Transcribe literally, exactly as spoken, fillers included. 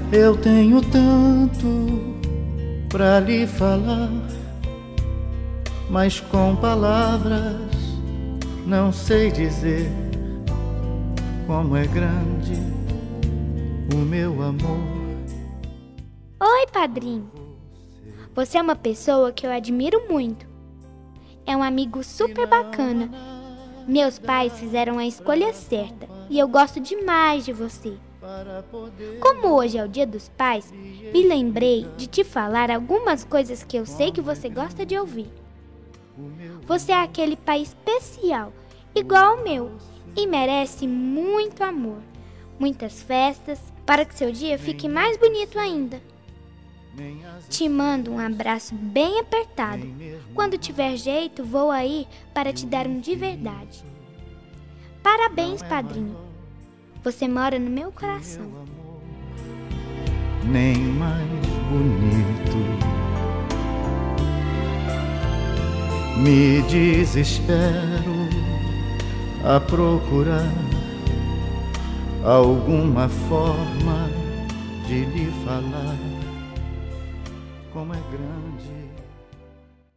Eu tenho tanto pra lhe falar, mas com palavras não sei dizer como é grande o meu amor. Oi, padrinho. Você é uma pessoa que eu admiro muito. É um amigo super bacana. Meus pais fizeram a escolha certa e eu gosto demais de você. Como hoje é o Dia dos Pais, me lembrei de te falar algumas coisas que eu sei que você gosta de ouvir. Você é aquele pai especial, igual ao meu, e merece muito amor, muitas festas, para que seu dia fique mais bonito ainda. Te mando um abraço bem apertado. Quando tiver jeito, vou aí para te dar um de verdade. Parabéns, padrinho. Você mora no meu coração. Nem mais bonito. Me desespero a procurar alguma forma de lhe falar como é grande